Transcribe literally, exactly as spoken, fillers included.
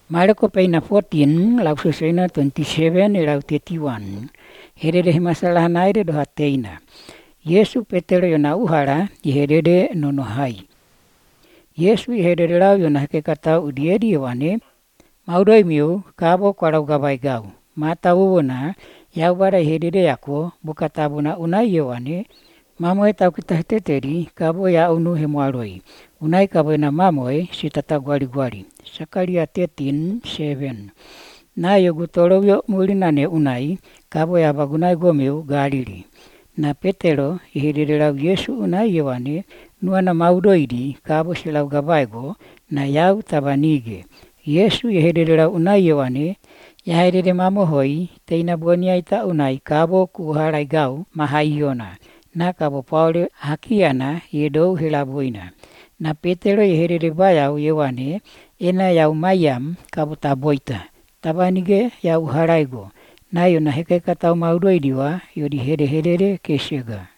Marko peina fourteen, lau susuina twenty-seven e lau thirty-one. Herere he masalah naire do hateina. Yesu Petero yona uhara i herere nono hai. Yesu i herere lau yona heke katau udieri wane, mauroi miu kabo kwarau gabai gau. Mata uwana, yau bara i herere yako, buka tabuna unai wane, mamoe tau kita heteteri, kabo ya unu he moaroi. Unai kabo na mamoe, si tata guari guari. Sakaria thirteen, seven. Na yogu toro yo mulinane unai, kabo ya bagunai gomeu gariri. Na Petero, i herere lau Yesu unai wane, nuana mauroiri, kabo silau gabaigo, na yau tabanige. Yesu i herere lau unai wane, ya herere mamohoi, teina buania ita unai, kabo kuharai gau, mahaiona. Na kabo paule hakiana, yedou helaboina. Na Petero i herere bayau yewane, ena yau mayam, kabo taboita. Tabanige yau haraigo. Na yona heke katau mauroiriwa, yori here herere kesega.